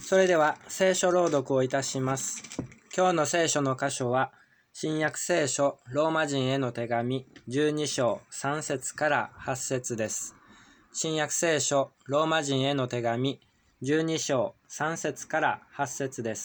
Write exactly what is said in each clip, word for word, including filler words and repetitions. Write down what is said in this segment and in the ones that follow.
それでは聖書朗読をいたします。今日の聖書の箇所は新約聖書ローマ人への手紙じゅうに章さん節からはち節です。新約聖書ローマ人への手紙じゅうに章さん節からはち節です。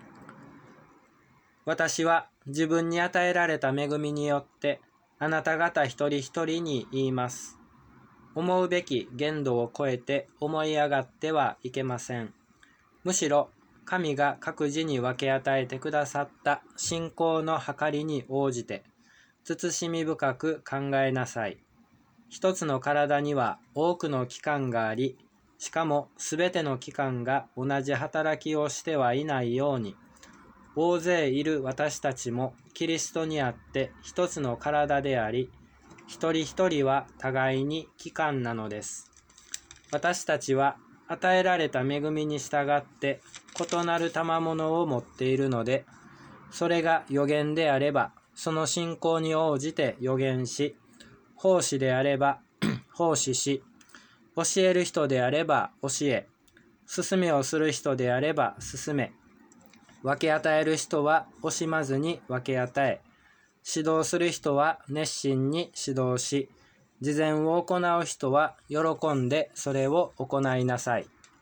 私は自分に与えられた恵みによってあなた方一人一人に言います。思うべき限度を超えて思い上がってはいけません。むしろ神が各自に分け与えてくださった信仰の計りに応じて慎み深く考えなさい。一つの体には多くの器官があり、しかもすべての器官が同じ働きをしてはいないように、大勢いる私たちもキリストにあって一つの体であり、一人一人は互いに器官なのです。私たちは与えられた恵みに従って異なる賜物を持っているので、それが預言であればその信仰に応じて預言し、奉仕であれば奉仕し、教える人であれば教え、勧めをする人であれば勧め、分け与える人は惜しまずに分け与え、指導する人は熱心に指導し、慈善を行う人は喜んでそれを行いなさい。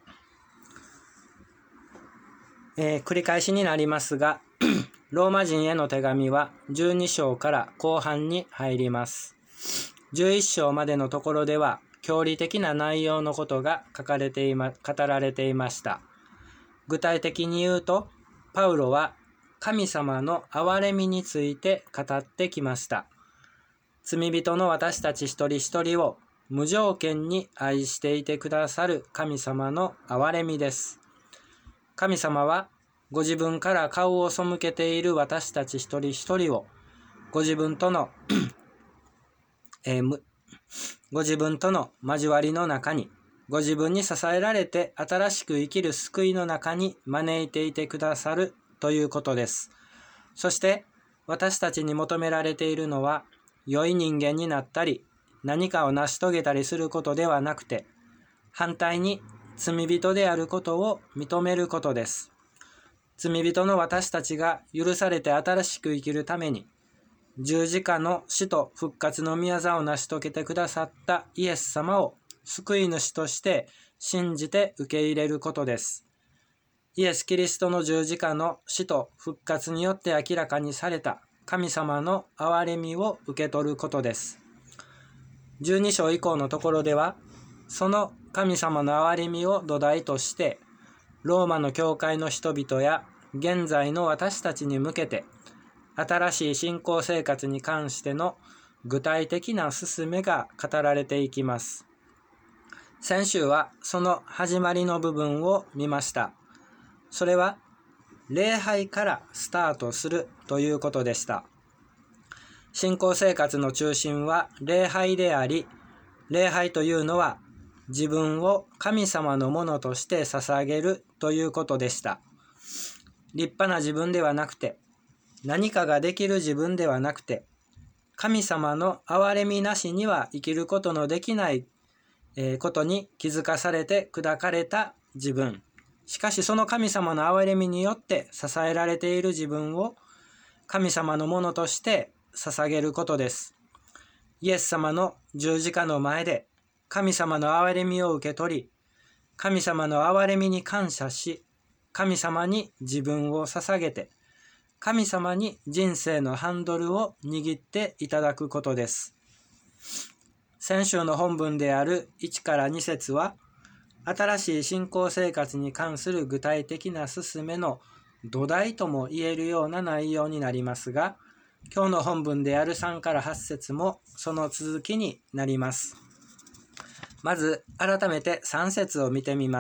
えー、繰り返しになりますが、ローマ人への手紙はじゅうに章から後半に入ります。じゅういち章までのところでは、教理的な内容のことが書かれていま、語られていました。具体的に言うと、パウロは神様の憐れみについて語ってきました。罪人の私たち一人一人を無条件に愛していてくださる神様の憐れみです。神様はご自分から顔を背けている私たち一人一人をご自分との、えー、ご自分との交わりの中に、ご自分に支えられて新しく生きる救いの中に招いていてくださるということです。そして私たちに求められているのは、良い人間になったり何かを成し遂げたりすることではなくて、反対に罪人であることを認めることです。罪人の私たちが許されて新しく生きるために、十字架の死と復活の御業を成し遂げてくださったイエス様を救い主として信じて受け入れることです。イエス・キリストの十字架の死と復活によって明らかにされた神様の憐れみを受け取ることです。じゅうに章以降のところでは、その神様の憐れみを土台として、ローマの教会の人々や現在の私たちに向けて、新しい信仰生活に関しての具体的な勧めが語られていきます。先週はその始まりの部分を見ました。それは、礼拝からスタートするということでした。信仰生活の中心は礼拝であり、礼拝というのは自分を神様のものとして捧げるということでした。立派な自分ではなくて、何かができる自分ではなくて、神様の憐れみなしには生きることのできないことに気づかされて砕かれた自分。しかしその神様の憐れみによって支えられている自分を神様のものとして捧げることです。イエス様の十字架の前で神様の憐れみを受け取り、神様の憐れみに感謝し、神様に自分を捧げて、神様に人生のハンドルを握っていただくことです。先週の本文であるいちからに節は、新しい信仰生活に関する具体的な勧めの土台とも言えるような内容になりますが、今日の本文であるさんからはち節もその続きになります。まず改めてさん節を見てみます。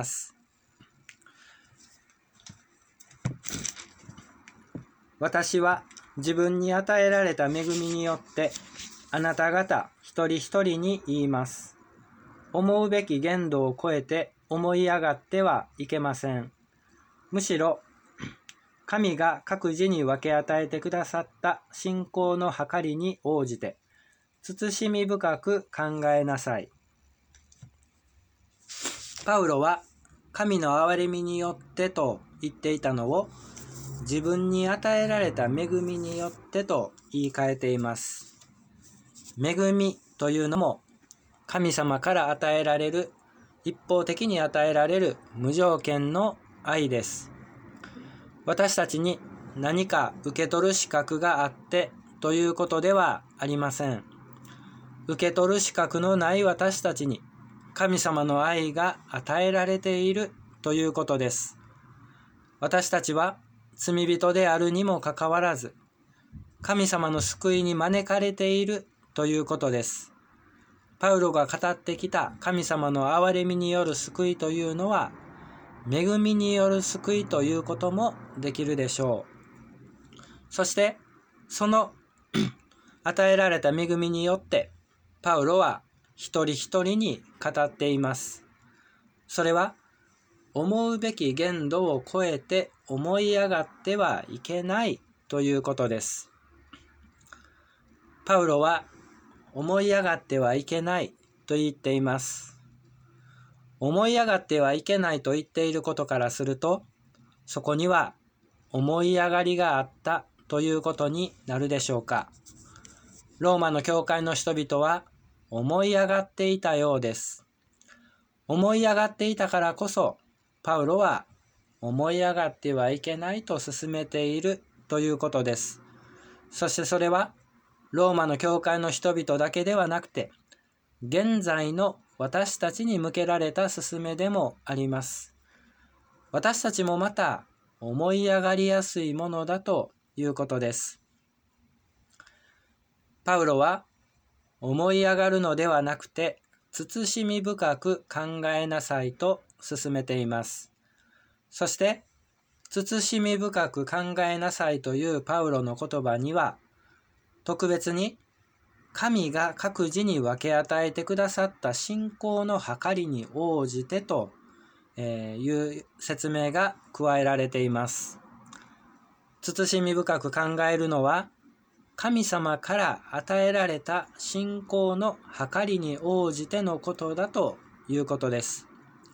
私は自分に与えられた恵みによってあなた方一人一人に言います。思うべき限度を超えて思い上がってはいけません。むしろ神が各自に分け与えてくださった信仰の計りに応じて慎み深く考えなさい。パウロは神の憐れみによってと言っていたのを、自分に与えられた恵みによってと言い換えています。恵みというのも神様から与えられる、一方的に与えられる無条件の愛です。私たちに何か受け取る資格があってということではありません。受け取る資格のない私たちに神様の愛が与えられているということです。私たちは罪人であるにもかかわらず、神様の救いに招かれているということです。パウロが語ってきた神様の憐れみによる救いというのは、恵みによる救いということもできるでしょう。そして、その与えられた恵みによって、パウロは一人一人に語っています。それは、思うべき限度を超えて思い上がってはいけないということです。パウロは思い上がってはいけないと言っています。思い上がってはいけないと言っていることからすると、そこには思い上がりがあったということになるでしょうか。ローマの教会の人々は思い上がっていたようです。思い上がっていたからこそ、パウロは思い上がってはいけないと勧めているということです。そしてそれはローマの教会の人々だけではなくて、現在の私たちに向けられた勧めでもあります。私たちもまた思い上がりやすいものだということです。パウロは思い上がるのではなくて、慎み深く考えなさいと勧めています。そして、慎み深く考えなさいというパウロの言葉には、特別に神が各自に分け与えてくださった信仰の計りに応じてという説明が加えられています。慎み深く考えるのは、神様から与えられた信仰の計りに応じてのことだということです。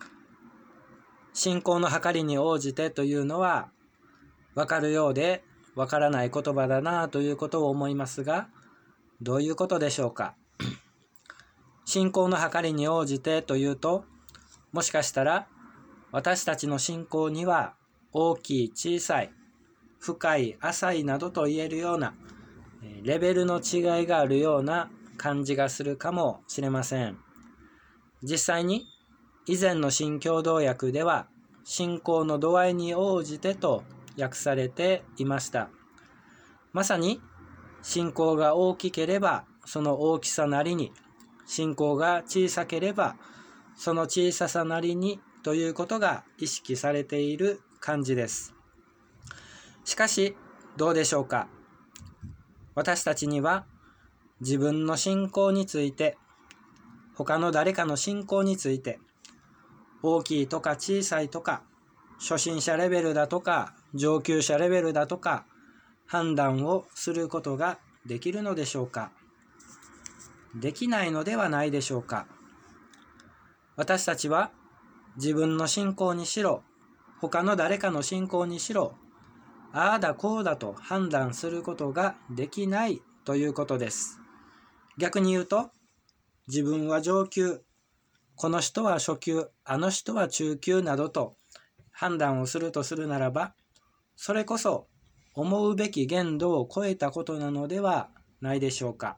信仰の計りに応じてというのは分かるようで分からない言葉だなということを思いますが、どういうことでしょうか。信仰の計りに応じてというと、もしかしたら私たちの信仰には大きい小さい、深い浅いなどと言えるようなレベルの違いがあるような感じがするかもしれません。実際に以前の新共同訳では信仰の度合いに応じてと訳されていました。まさに信仰が大きければその大きさなりに、信仰が小さければその小ささなりにということが意識されている感じです。しかしどうでしょうか。私たちには自分の信仰について、他の誰かの信仰について、大きいとか小さいとか、初心者レベルだとか上級者レベルだとか判断をすることができるのでしょうか。できないのではないでしょうか。私たちは自分の信仰にしろ、他の誰かの信仰にしろ、ああだこうだと判断することができないということです。逆に言うと、自分は上級、この人は初級、あの人は中級などと判断をするとするならば、それこそ思うべき限度を超えたことなのではないでしょうか。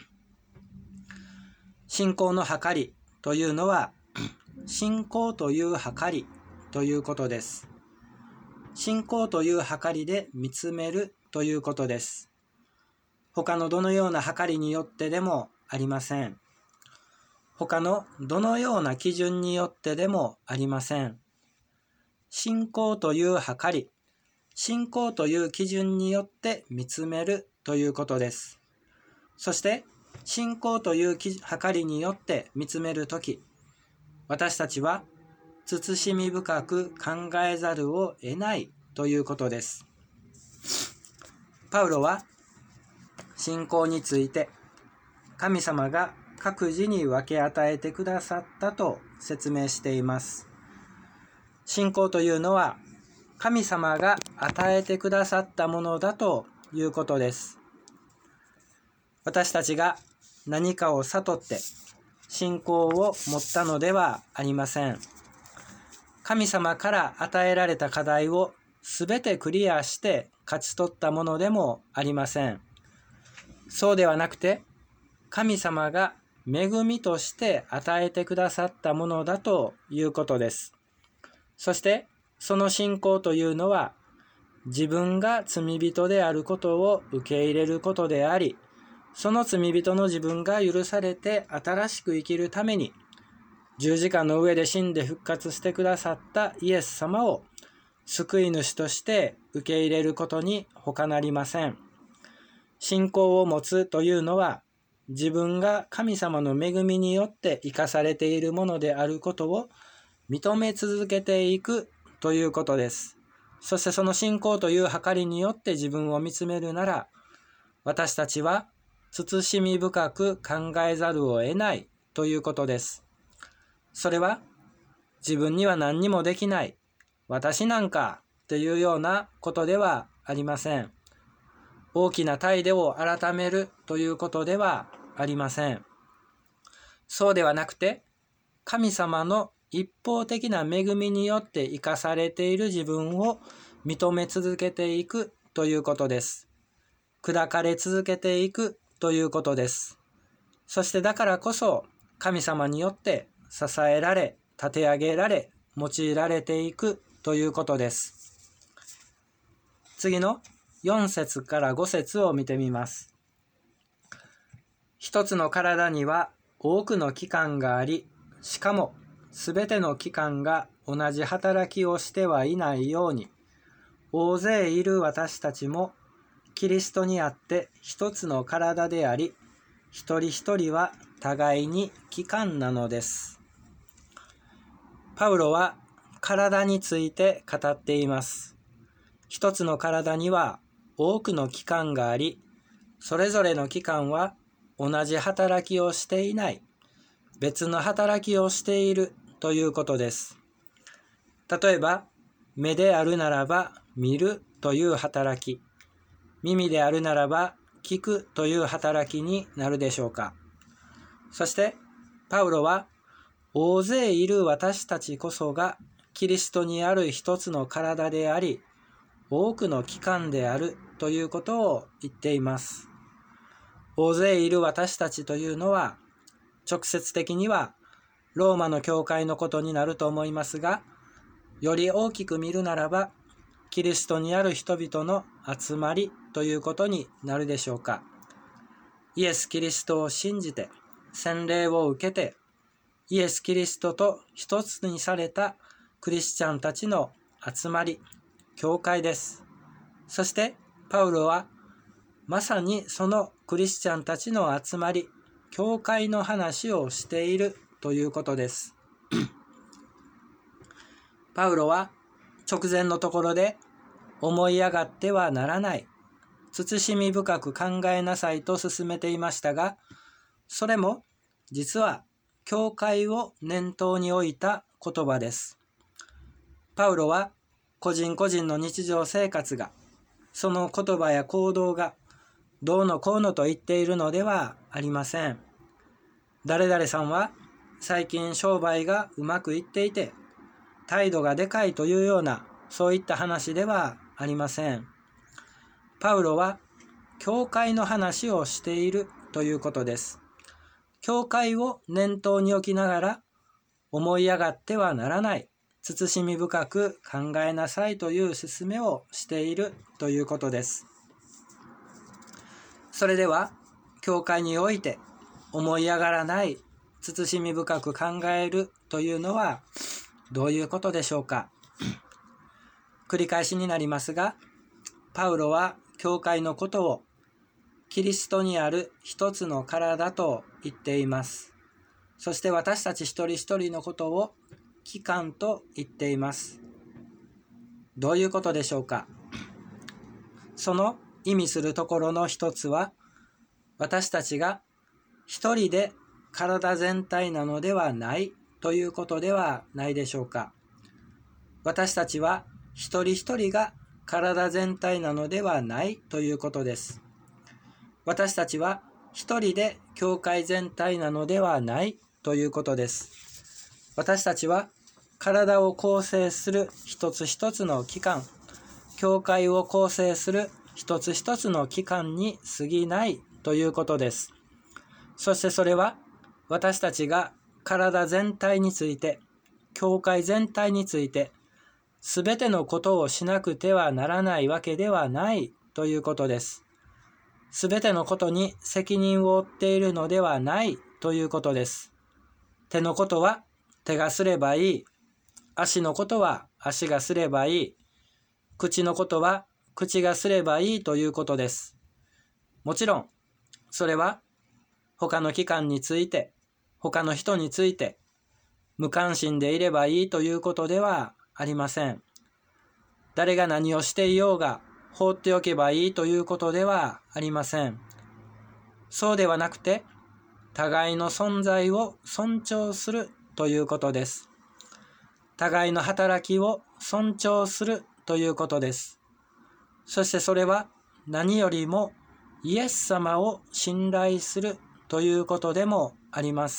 信仰の計りというのは、信仰という計りということです。信仰という計りで見つめるということです。他のどのような計りによってでもありません。他のどのような基準によってでもありません。信仰という計り、信仰という基準によって見つめるということです。そして信仰という計りによって見つめるとき、私たちは慎み深く考えざるを得ないということです。パウロは信仰について神様が各自に分け与えてくださったと説明しています。 信仰というのは神様が与えてくださったものだということです。私たちが何かを悟って信仰を持ったのではありません。神様から与えられた課題をすべてクリアして勝ち取ったものでもありません。そうではなくて、神様が恵みとして与えてくださったものだということです。そしてその信仰というのは、自分が罪人であることを受け入れることであり、その罪人の自分が許されて新しく生きるために、十字架の上で死んで復活してくださったイエス様を救い主として受け入れることに他なりません。信仰を持つというのは、自分が神様の恵みによって生かされているものであることを認め続けていくということです。そしてその信仰という計りによって自分を見つめるなら、私たちは慎み深く考えざるを得ないということです。それは自分には何にもできない、私なんかというようなことではありません。大きな態度を改めるということではありません。そうではなくて、神様の一方的な恵みによって生かされている自分を認め続けていくということです。砕かれ続けていくということです。そしてだからこそ神様によって支えられ、立て上げられ、用いられていくということです。次のよん節からご節を見てみます。一つの体には多くの器官があり、しかもすべての器官が同じ働きをしてはいないように、大勢いる私たちもキリストにあって一つの体であり、一人一人は互いに器官なのです。パウロは体について語っています。一つの体には多くの器官があり、それぞれの器官は同じ働きをしていない、別の働きをしているということです。例えば、目であるならば見るという働き、耳であるならば聞くという働きになるでしょうか。そして、パウロは、大勢いる私たちこそがキリストにある一つの体であり、多くの器官であるということを言っています。大勢いる私たちというのは、直接的にはローマの教会のことになると思いますが、より大きく見るならば、キリストにある人々の集まりということになるでしょうか。イエス・キリストを信じて、洗礼を受けて、イエス・キリストと一つにされたクリスチャンたちの集まり、教会です。そしてパウロはまさにそのクリスチャンたちの集まり、教会の話をしているということです。パウロは直前のところで、思い上がってはならない、慎み深く考えなさいと進めていましたが、それも実は教会を念頭に置いた言葉です。パウロは個人個人の日常生活が、その言葉や行動がどうのこうのと言っているのではありません。誰々さんは最近商売がうまくいっていて、態度がでかいというような、そういった話ではありません。パウロは教会の話をしているということです。教会を念頭に置きながら、思い上がってはならない、慎み深く考えなさいという勧めをしているということです。それでは、教会において思い上がらない、慎み深く考えるというのはどういうことでしょうか。繰り返しになりますが、パウロは教会のことをキリストにある一つの体と言っています。そして私たち一人一人のことを器官と言っています。どういうことでしょうか。その意味するところの一つは、私たちが一人で体全体なのではないということではないでしょうか。 私たちは一人一人が体全体なのではないということです。私たちは一人で教会全体なのではないということです。私たちは体を構成する一つ一つの器官、教会を構成する一つ一つの器官に過ぎないということです。そしてそれは私たちが体全体について、教会全体について、すべてのことをしなくてはならないわけではないということです。すべてのことに責任を負っているのではないということです。手のことは手がすればいい。足のことは足がすればいい。口のことは口がすればいいということです。もちろん、それは他の機関について、他の人について、無関心でいればいいということではありません。誰が何をしていようが放っておけばいいということではありません。そうではなくて、互いの存在を尊重するということです。互いの働きを尊重するということです。そしてそれは何よりもイエス様を信頼するということでもあります。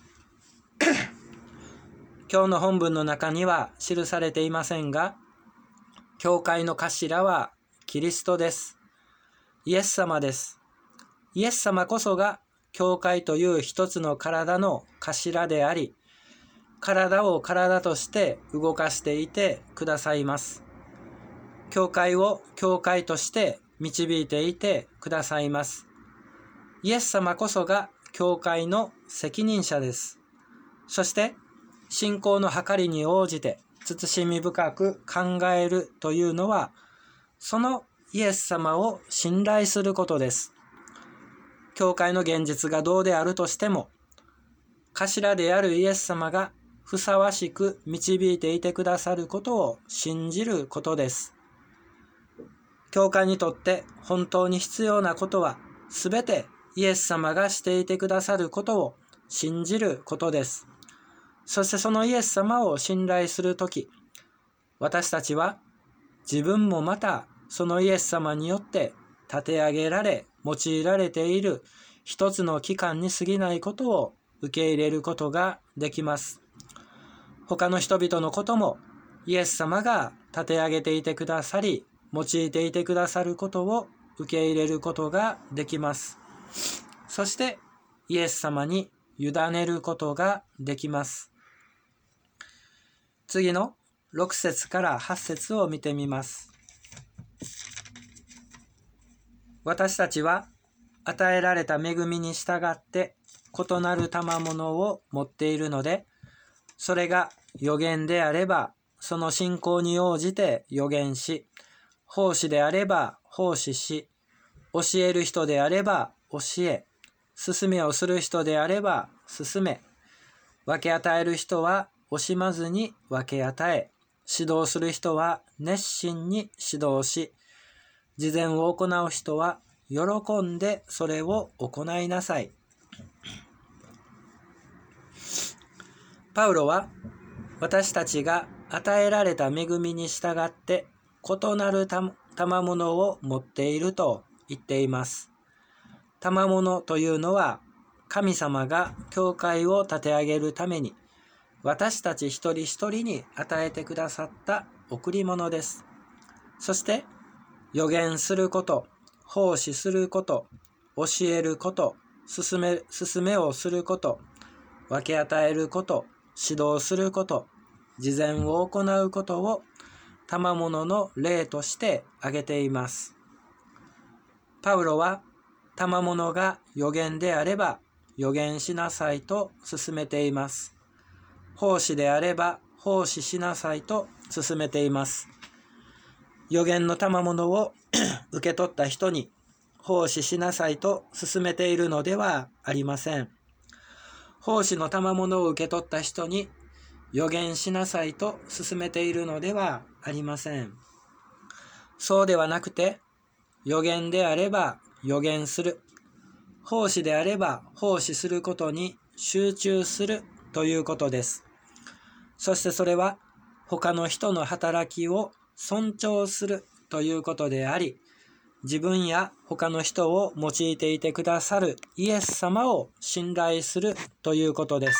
今日の本文の中には記されていませんが、教会の頭はキリストです。イエス様です。イエス様こそが教会という一つの体の頭であり、体を体として動かしていてくださいます。教会を教会として導いていてくださいます。イエス様こそが教会の責任者です。そして信仰の計りに応じて慎み深く考えるというのは、そのイエス様を信頼することです。教会の現実がどうであるとしても、頭であるイエス様がふさわしく導いていてくださることを信じることです。教会にとって本当に必要なことは、すべてイエス様がしていてくださることを信じることです。そしてそのイエス様を信頼するとき、私たちは自分もまたそのイエス様によって立て上げられ、用いられている一つの器官に過ぎないことを受け入れることができます。他の人々のこともイエス様が立て上げていてくださり、用いていてくださることを受け入れることができます。そしてイエス様に委ねることができます。次のろく節からはち節を見てみます。私たちは与えられた恵みに従って異なる賜物を持っているので、それが預言であればその信仰に応じて預言し、奉仕であれば奉仕し、教える人であれば教え、勧めをする人であれば勧め、分け与える人は惜しまずに分け与え、指導する人は熱心に指導し、慈善を行う人は喜んでそれを行いなさい。パウロは私たちが与えられた恵みに従って異なる賜物を持っていると言っています。賜物というのは神様が教会を立て上げるために私たち一人一人に与えてくださった贈り物です。そして預言すること、奉仕すること、教えること、勧め、勧めをすること、分け与えること、指導すること、慈善を行うことを賜物の例として挙げています。パウロは賜物が預言であれば預言しなさいと勧めています。奉仕であれば奉仕しなさいと勧めています。預言の賜物を受け取った人に奉仕しなさいと勧めているのではありません。奉仕の賜物を受け取った人に預言しなさいと勧めているのではありません。そうではなくて、預言であれば預言する、奉仕であれば奉仕することに集中するということです。そしてそれは他の人の働きを尊重するということであり、自分や他の人を用いていてくださるイエス様を信頼するということです。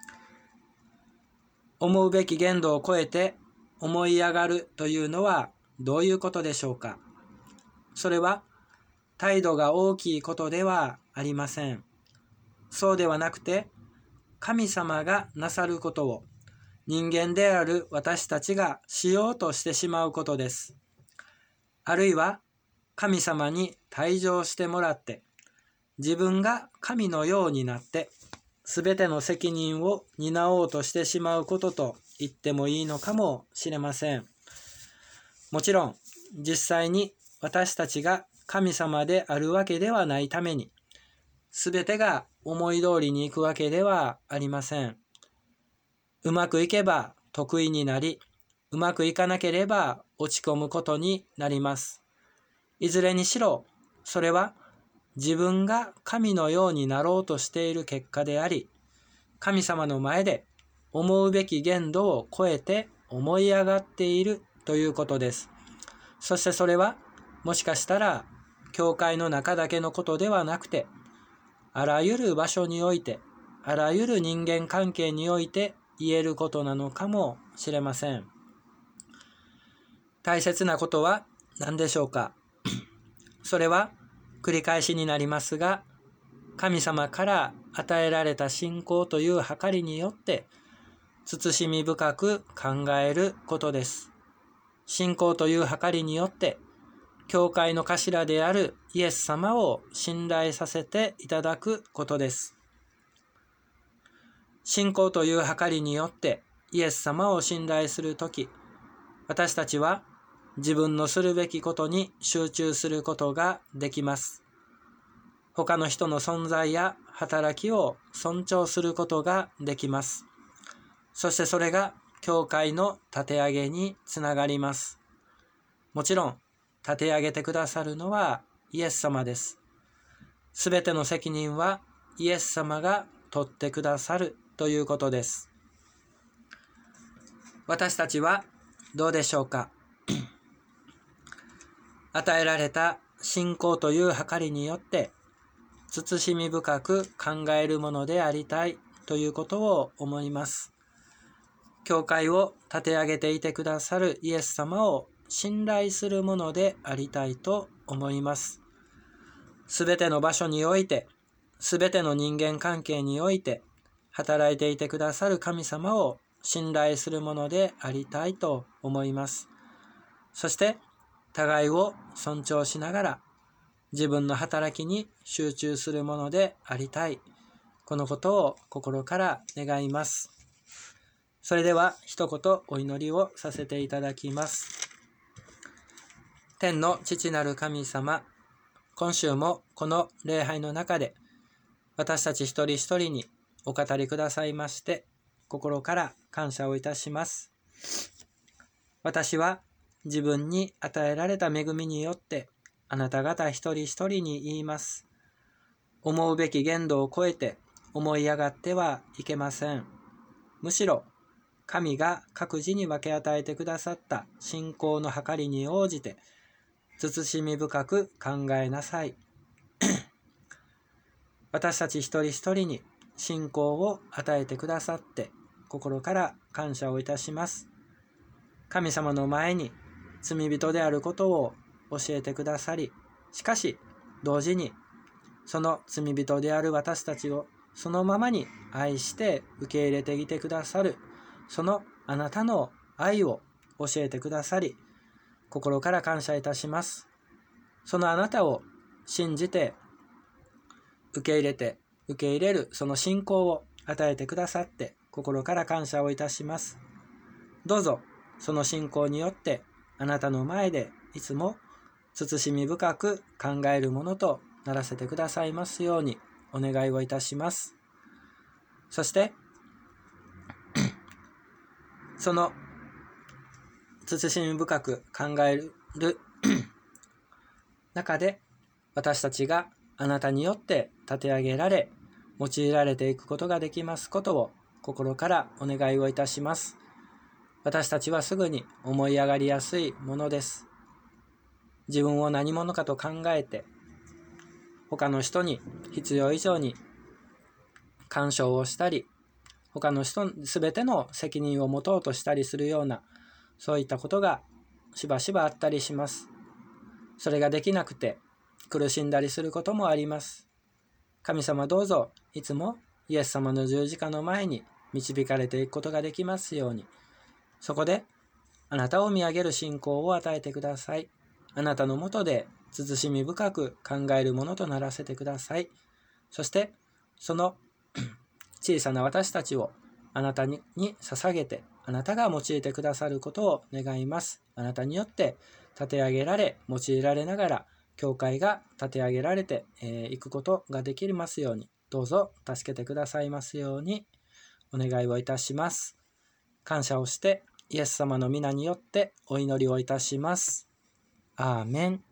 思うべき限度を超えて思い上がるというのはどういうことでしょうか。それは態度が大きいことではありません。そうではなくて、神様がなさることを人間である私たちがしようとしてしまうことです。あるいは神様に退場してもらって、自分が神のようになって、すべての責任を担おうとしてしまうことと言ってもいいのかもしれません。もちろん、実際に私たちが神様であるわけではないために、すべてが思い通りにいくわけではありません。うまくいけば得意になり、うまくいかなければ落ち込むことになります。いずれにしろ、それは自分が神のようになろうとしている結果であり、神様の前で思うべき限度を超えて思い上がっているということです。そしてそれはもしかしたら教会の中だけのことではなくて、あらゆる場所において、あらゆる人間関係において言えることなのかもしれません。大切なことは何でしょうか。それは繰り返しになりますが、神様から与えられた信仰という計りによって慎み深く考えることです。信仰という計りによって教会の頭であるイエス様を信頼させていただくことです。信仰という計りによってイエス様を信頼するとき、私たちは自分のするべきことに集中することができます。他の人の存在や働きを尊重することができます。そしてそれが教会の立て上げにつながります。もちろん立て上げてくださるのはイエス様です。すべての責任はイエス様が取ってくださるということです。私たちはどうでしょうか。与えられた信仰という計りによって慎み深く考えるものでありたいということを思います。教会を立て上げていてくださるイエス様を信頼するものでありたいと思います。すべての場所において、すべての人間関係において、働いていてくださる神様を信頼するものでありたいと思います。そして、互いを尊重しながら、自分の働きに集中するものでありたい。このことを心から願います。それでは一言お祈りをさせていただきます。天の父なる神様、今週もこの礼拝の中で私たち一人一人にお語りくださいまして心から感謝をいたします。私は自分に与えられた恵みによってあなた方一人一人に言います。思うべき限度を超えて思い上がってはいけません。むしろ神が各自に分け与えてくださった信仰の計りに応じて慎み深く考えなさい。私たち一人一人に信仰を与えてくださって心から感謝をいたします。神様の前に罪人であることを教えてくださり、しかし同時にその罪人である私たちをそのままに愛して受け入れていてくださるそのあなたの愛を教えてくださり、心から感謝いたします。そのあなたを信じて受け入れて受け入れるその信仰を与えてくださって心から感謝をいたします。どうぞその信仰によってあなたの前でいつも慎み深く考えるものとならせてくださいますようにお願いをいたします。そしてその慎み深く考える中で私たちがあなたによって立て上げられ用いられていくことができますことを心からお願いをいたします。 私たちはすぐに思い上がりやすいものです。自分を何者かと考えて、他の人に必要以上に干渉をしたり、他の人すべての責任を持とうとしたりするような、そういったことがしばしばあったりします。それができなくて苦しんだりすることもあります。神様どうぞいつもイエス様の十字架の前に導かれていくことができますように、そこであなたを見上げる信仰を与えてください。あなたのもとで慎み深く考えるものとならせてください。そしてその小さな私たちをあなたに捧げて、あなたが用いてくださることを願います。あなたによって立て上げられ、用いられながら教会が立て上げられてい、えー、くことができますように、どうぞ助けてくださいますようにお願いをいたします。感謝をしてイエス様の皆によってお祈りをいたします。アーメン。